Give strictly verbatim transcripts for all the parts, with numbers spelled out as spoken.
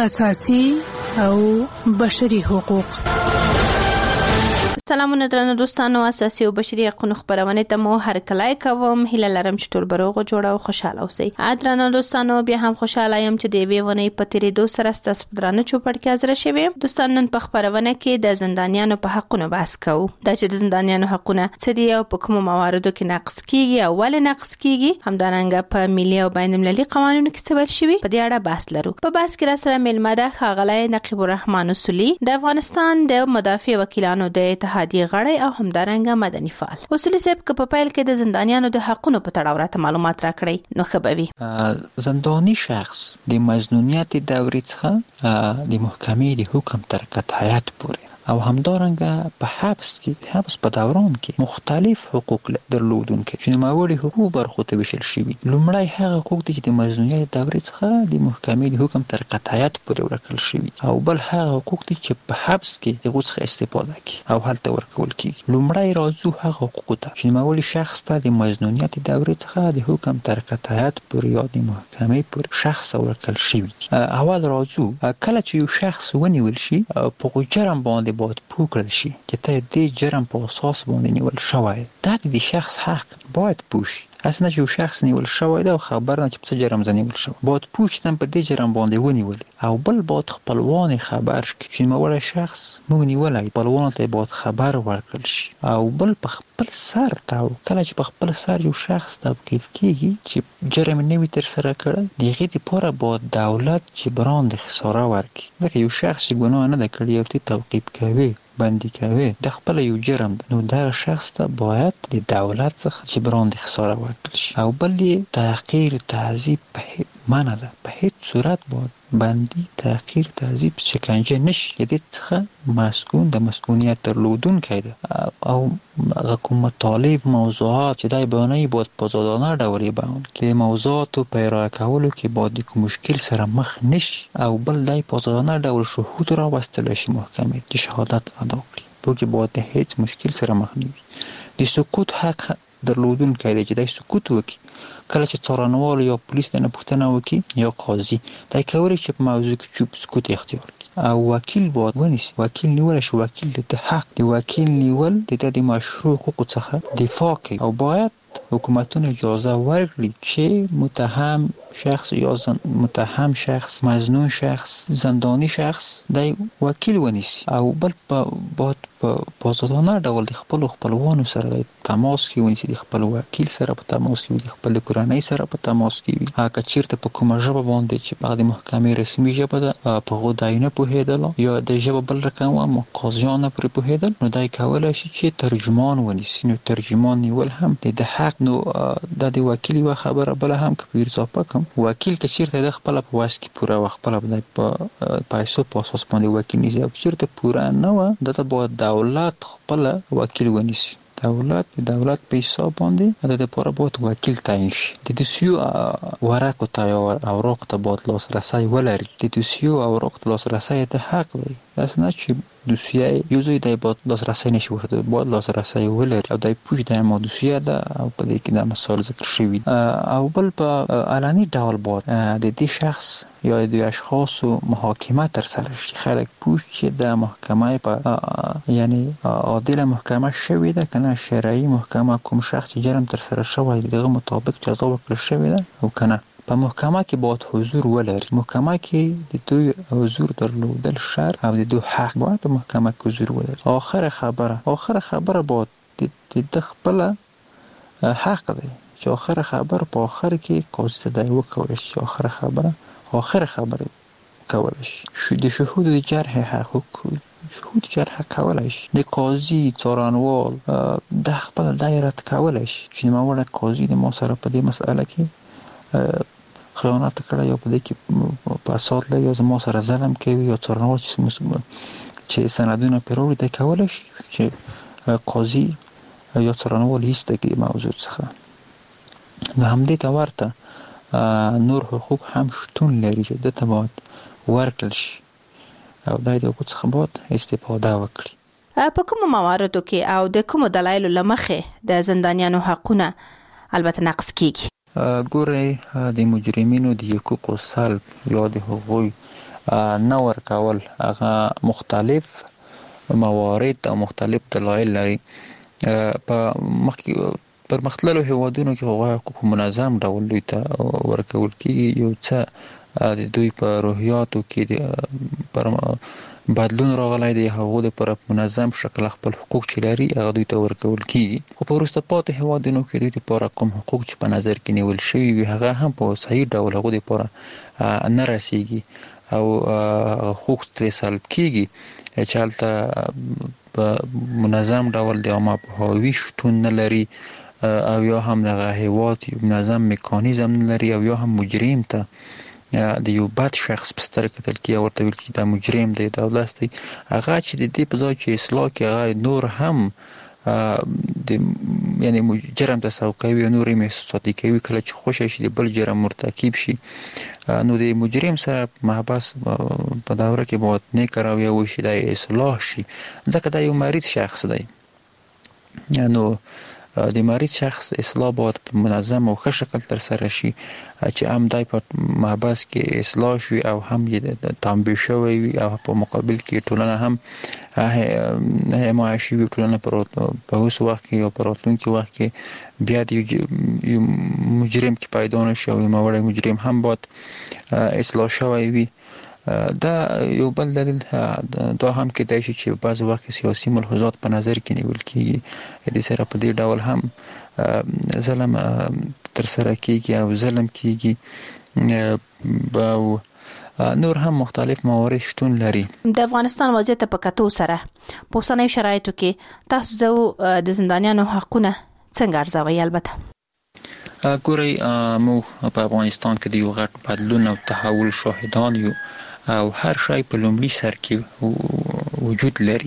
اساسي او بشري حقوق. سلامونه درنو دوستانو، اساسي او بشري حقوق خبرونه ته مو هر کله کوم. هله لرم چې ټول بروغه جوړه او خوشاله اوسئ. درنو دوستانو، بیا هم خوشاله یم چې دی ویونه په تیرې دو سره ستاسو درنو چوپړ کې حاضر شوم. دوستانو، نن په خبرونه کې د زندانیانو په حقونو بحث کوو. دا چې د زندانیانو حقونه څه دي او په کومو مواردو کې نقض کیږي او ولې نقض کیږي، همدارنګه په ملي او بین المللي قوانینو کې څه ویل شوی، په دې اړه بحث لرو. په بحث کې را سره ملمه ده ښاغلی نقیب الرحمن اصولي، د افغانستان د مدافع وکیلانو د اتحادیې غړی او همدارنګه مدني فعال. اصولي صاحب، که په پیل کې د زندانیانو د حقونو په تړاو راته معلومات راکړئ نو ښه به وي. زندانی شخص د مظنونیت دورې څخه د محکمې د حکم تر قطعیت پورې او همدارنګه په حبس کې حبس په دوران کې مختلف حقوق درلودونکي چې نوموړي حقوق برخو ته ویشل شوي. لومړی هغه حقوق دي چې د مظنونیت دورې څخه د محکمې د حکم تر قطعیت پورې ورکړل شوي، او بل هغه حقوق دي چې په حبس کې دغه څخه استفاده کوي او هلته ورکول کیږي. لومړی راځو هغه حقوق ته چې نوموړي شخص ته د مظنونیت دورې څخه د حکم تر قطعیت پورې یا د محکمې پورې شخص ورکړل شوي. اول راځو کله چې یو شخص ونیول شي په جرم باندې باید پوه کړل شي چې ته دې جرم په اساس باندې نیول شوی. دا د شخص حق باید پوه شي. اسنه چې یو شخص نیول شوی دا خبر نه چې په جرم ځنیول شوی، باید پوه شي په دې جرم باندې ونیول، او بل باید خپلوان خبر شي چې موږ شخص موږ نیولای، خپلوان ته باید خبر ورکړل شي. او بل په خپل سر تاو کله چې په خپل سر یو شخص توقیف کیږي چې جرم نوی تر سره کړی، دغه لپاره باید دولت جبران د خساره ورکړي. ځکه یو شخص ګناه نه کړی او ته توقیف کوي بندي کوي د خپل یو جرم ده، نو دا شخص ته باید د دولت څخه جبران د خساره ورکړي شي. او بل یې تحقیر تعذیب په معنا ده، په هیڅ صورت باید بندي تحقیر تعذیب شکنجه نشي. د دې څخه مسکون د مسکونیت درلودونکی ده، او هغه کوم مطالب موضوعات چې دای بیانوي باید په آزادانه ډول بیان کړي. موضوعاتو په ارائه کولو کې باید کوم مشکل سره مخ نشي، او بل دای په آزادانه ډول شهود راوستل شي محکمې چې شهادت ادا کړي، په کې باید هیڅ مشکل سره مخ نه وي. د سکوت حق درلودونکی دی چې دای سکوت وکړي. کله چې څارنوال یا پولیس نه پوښتنه وکړي یا قاضي، دای کولی چې په موضوع کې چوپ سکوت اختیار کړي. او وکیل باید ونیسي، وکیل نیول شي. وکیل د حق د وکیل نیول د د مشروع حقوقو څخه دفاع کوي، او باید حکومتونه اجازه ورکړي چې متهم شخص یا زن... متهم شخص، مظنون شخص، زندانی شخص د وکیل ونیسي. او بل په باید په آزادانه ډول د خپل خپلوانو سره د تماس کې ونیسي، د خپل وکیل سره په تماس کې وي، د خپل کورنۍ سره په تماس کې وي. هغه چیرته په کومه ژبه باندې چې په د محکمې رسمي ژبه ده په غوډای نه پوهېدل یا د ژبه بل رقم و قاضیان نه پرې پوهېدل، نو دای کولای شي چې ترجمان ونیسي. نو ترجمان نیول هم د حق. نو د د وکیل و خبره بل هم که په اضافه کوم، وکیل که چیرته د خپل په واس کې پوره و خپل په پیسو په اساس باندې وکیل نیسي، او چیرته پوره نه و دته باید دولت خپل وکیل ونیسي. دولت د دولت په حساب باندې د لپاره باید وکیل تعیین شي. د دوسیو ورقو ته یا اوراق ته باید لاسرسی ولري. د دوسیو اوراق ته لاسرسی ته حق دی. داسې نه چې دوسیه یو ځای دی باید لاسرسی نشي ورته، باید لاسرسی ولري او دای پوښ د ما دوسیه ده او په دې کې د مثال ذکر شوی. او بل په علني ډول باید د دې شخص یا د اشخاصو محاکمه تر سره شي. خلک پوښ چې د محکمه په یعنی عادله محکمه شوی ده کنه شرعي محکمه، کوم شخص چې جرم تر سره شوی دغه مطابق جزا ورکړل شوی ده او کنه. په محکمه کې باید حضور ولري. محکمه کې د دوی حضور درلودل شرط او د دوی حق باید په محکمه کې حضور ولري. اخر خبره اخر خبره باید د خپل حق دی چې اخر خبره په اخر کې قاضي ته وکړي چې اخر خبره اخر خبره کولای شي. شو د شهود د جرح حقوق شهود جرح کولای شي. د قاضي څارنوال د خپل دایره کولای شي چې موږ قاضي د ما سره په دې مسأله کې خیانت کړی یا په دې کې فساد لري یا زما سره ظلم کوي یا څارنوال چې سندونه پیروي د کولای شي چې قاضي یا څارنوال ایسته کې موضوع څخه. نو همدې ته ورته نور حقوق هم شتون لري چې د تبعات ورکړل شي او دای د حقوق څخه باید استفاده وکړي. په کوم مواردو کې او د کوم دلایلو لمخې د زندانیانو حقونه البته نقض کیږي؟ ګورئ د مجرمینو د حقوقو سلب یا د هغوی نه ورکول هغه مختلف موارد او مختلف دلایل لري. په مخکې پرمختللو هیوادونو کې هغه حقوق منظم ډول دوی ته ورکول کیږي. یو څه د دوی په روحیاتو کې پر بدلون راغلی دی، هغه د پر منظم شکل خپل حقوق چې لري هغه دوی ته ورکول کیږي. خو په وروسته پاتې هیوادونو کې دوی لپاره کوم حقوق چې په نظر کې نیول شوي وي هغه هم په صحیح ډول هغه لپاره نه رسیږي او حقوق ترې سلب کیږي چې هلته په منظم ډول د عامه پوهاوي شتون نه لري او یا هم دغه هیواد یو منظم میکانیزم نه لري او یا هم مجرم ته د یو بد شخص په سترګه کتل کیږي او ورته ویل کیږي دا مجرم دی، دا ولس دی. هغه چې د دې په ځای چې اصلاح کوي هغه نور هم د یعنی جرم تسوق کوي او نور یې محسوساتي کوي. کله چې خوشی شي د بل جرم مرتکب شي نو د مجرم سره محبس په دوره کې باید نیک رویه وشي، دا اصلاح شي ځکه دا یو مریض شخص دی. نو د مریض شخص اصلاح باید په منظم او ښه شکل تر سره شي چې هم دای په محبس کې اصلاح شي او هم یې تنبیه شوی وي او په مقابل کې ټولنه هم حمایه شوي ټولنه په اوس وخت کې او په راتلونکي وخت کې بیا د یو مجرم کې پیدا نشي او یو موړی مجرم هم باید اصلاح شوی وي. دا یو بل دلیل دا هم کېدای شي چې بعض وخت سیاسي ملحوظات په نظر کې نیول کیږي، د سره په دې ډول هم ظلم تر سره کیږي او ظلم کیږي او نور هم مختلف موارد شتون لري. د افغانستان وضعیت په کتو سره په اوسنیو شرایطو کې تاسو د زندانیانو حقونه څنګه ارزوئ؟ البته ګورئ موږ په افغانستان کې د یو غټ بدلون او تحول شاهدان یو او هر شی په لومړي سر کې وجود لري.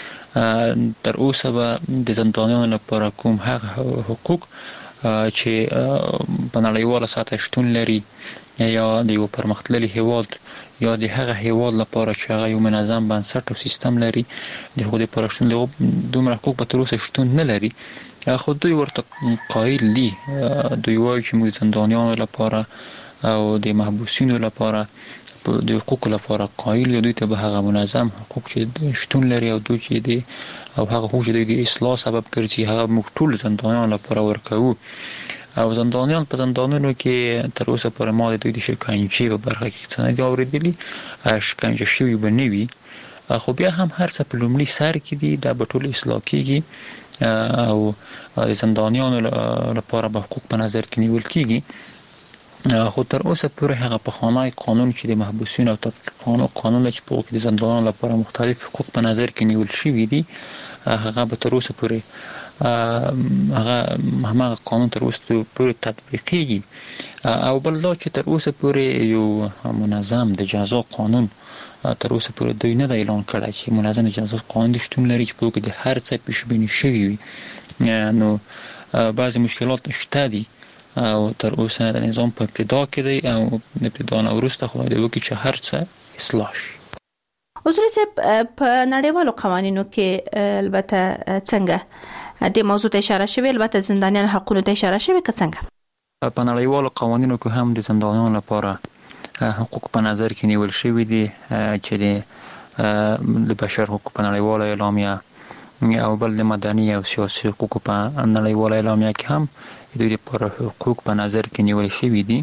تر اوسه به د زندانیانو لپاره کوم هغه حقوق چې په نړیواله سطح شتون لري یا د یو پرمختللي هیواد یا د هغه هیواد لپاره چې هغه یو منظم بنسټ او سیستم لري د هغو لپاره شتون لري، دومره حقوق به تر اوسه شتون نه لري. خو دوی ورته قایل دي، دوی وایي چې موږ زندانیانو لپاره او د محبوسینو لپاره د حقوق لپاره قایل یو، دوی ته به هغه منظم حقوق چې شتون لري او دوی چې دي او هغه حقوق چې د اصلاح سبب ګرځي هغه موږ ټول زندانیانو لپاره ورکوو. او زندانیان په زندانونو کې تر اوسه پورې ما د دوی د شکنجې په برخه کې څه نه دي اورېدلي، شکنجه شوي به نه وي، خو بیا هم هر څه په لومړي سر کې دي، دا به ټول اصلاح کېږي او د زندانیانو لپاره به حقوق په نظر کې نیول کېږي. خو تر اوسه پورې هغه پخوانی قانون چې د محبوسینو او تفقانو قانون چې په کې د زندانیانو لپاره مختلف حقوق په نظر کې نیول شوي دي هغه به تر اوسه پورې هغه هماغه قانون تر اوسه پورې تطبیقېږي. او بل دا چې تر اوسه پورې یو منظم د جزا قانون تر اوسه پورې دوی نه د اعلان کړی چې منظم جزا قانون د شتون لري چې په کې د هر څه پیشبیني شوي وي. نو بعضې مشکلات شته دي او تر اوسه د نظام په ابتدا کې دی او د ابتدا نه وروسته خدای دې وکړي چې هر څه اصلاح شي. اصولي صاحب په نړیوالو قوانینو کې البته څنګه د موضوع ته اشاره شوی، البته زندانیان حقوقو ته اشاره شوی که څنګه؟ په نړیوالو قوانینو کې هم د زندانیانو لپاره حقوق په نظر کې نیول شوی دي چې د بشر حقوق په نړیواله اعلامیه او بل د مدني او سیاسي حقوق په نړیواله اعلامیه کې هم دوی لپاره حقوق په نظر کې نیول شوی دي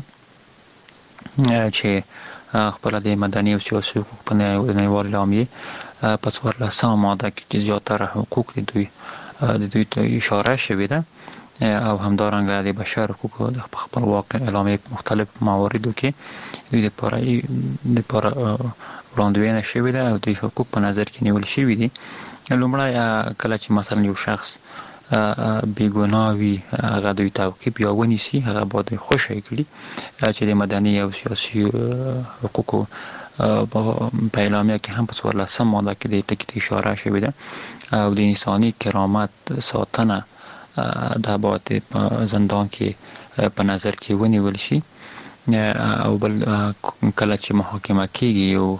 چې خپل د مدني او سیاسي حقوق په نړیواله اعلامیه په څوارلسمه ماده کې چې زیاتره حقوق د دوی د دوی ته اشاره شوې ده او همدارنګه د بشر حقوقو د خپلواک اعلامیه مختلف مواردو کې دوی لپاره لپاره وړاندوینه شوې ده او دوی حقوق په نظر کې نیول شوي دي. لومړی کله چې مثلا یو شخص بیګناه وي هغه دوی تعقیب یا ونیسي هغه باید خوشی کړي چې د مدني او سیاسي حقوقو په اعلامیه کې هم په څوارلسمه ماده کې د ټکي ته اشاره شوې ده او د انساني کرامت ساتنه دا باید په زندان کې په نظر کې ونیول شي. او بل کله چې محاکمه کېږي یو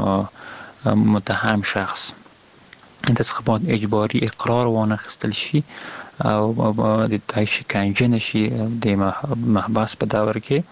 متهم شخص د څخه باید اجباري اقرار وانخیستل شي او د شکنجه نشي د محبس په دور کې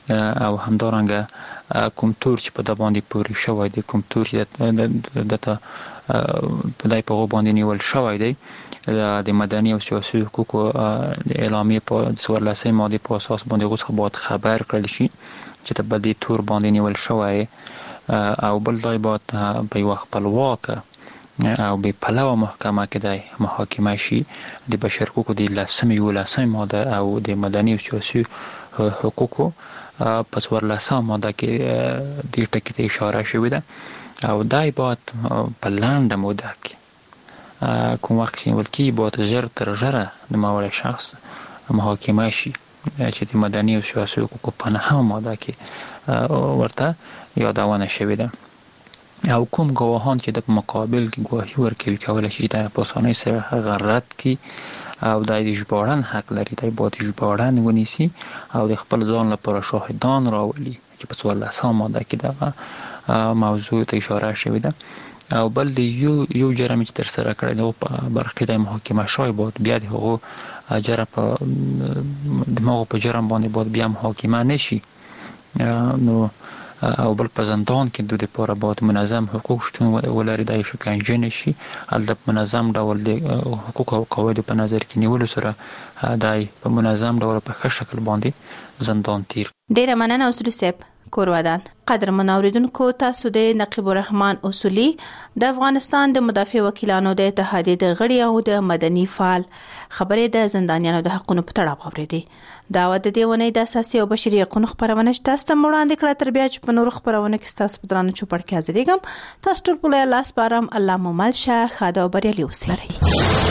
او همدارنګه کوم تور چې په د باندې پوري شوی دی، کوم تور چې دته په دای په باندې نیول شوی دی د مدني او سیاسي حقوقو د اعلامیې په څوارلسمې ماده په اساس باندې اوس باید خبر کړل شي چې ته په دې تور باندې نیول شوی او بل دای باید په یو خپلواکه او به پلوه محکمه کې د محاکمه شي د بشر حقوقو د لسمې یولسمې ماده او د مدني او سیاسي حقوقو په څوارلسمه ماده کې دې ټکي ته اشاره شوې ده او دای باید په لنډه موده کې کوم وخت چې ولکې باید زر تر زره د ماوړی شخص محاکمه شي چې د مدني او سیاسي حقوقو په نهمه ماده کې ورته یادونه شوې ده او کوم گواهان چې د مقابل کې گواهی ورکوي کولای شي د په اسانۍ سره هغه رد کړي او د ژباړن حق لري د باید ژباړن ونیسي او د خپل ځان لپاره شاهدان راولي چې په څوارلسمه ماده کې دغه موضوع ته اشاره شوې ده او بل د یو یو جرم چې تر سره کړی دی په برخه د محاکمه شوی باید بیا د هغو جرم په دماغ په جرم باندې باید بیا محاکمه نشي نو او بل په زندان کې د لپاره باید منظم حقوق شتون ولري د شکنجه نشي هلته منظم ډول د حقوق او قواعد په نظر کې نیول سره دای په منظم ډول په ښه شکل باندې زندان تیر. ډیره مننه اوسلو صاحب کورودان. قدر منوریدونکو تاسو د نقیب الرحمن اصولی د افغانستان د مدافع وکیلانو د اتحادیې د غړي او د مدني فعال خبرې د زندانیانو د حقونو په تړاو اورېدې. دا و د دیونه د اساسي او بشري حقوقو خبرونه چې تاسو ته وړاندې کړه تر بیا چې په نور خبرونه کې تاسو په درانه چوپړ کې حاضرېږم. تاسو ټول په لاس بارم الله مو مل شه خاده او بریالي اوسئ.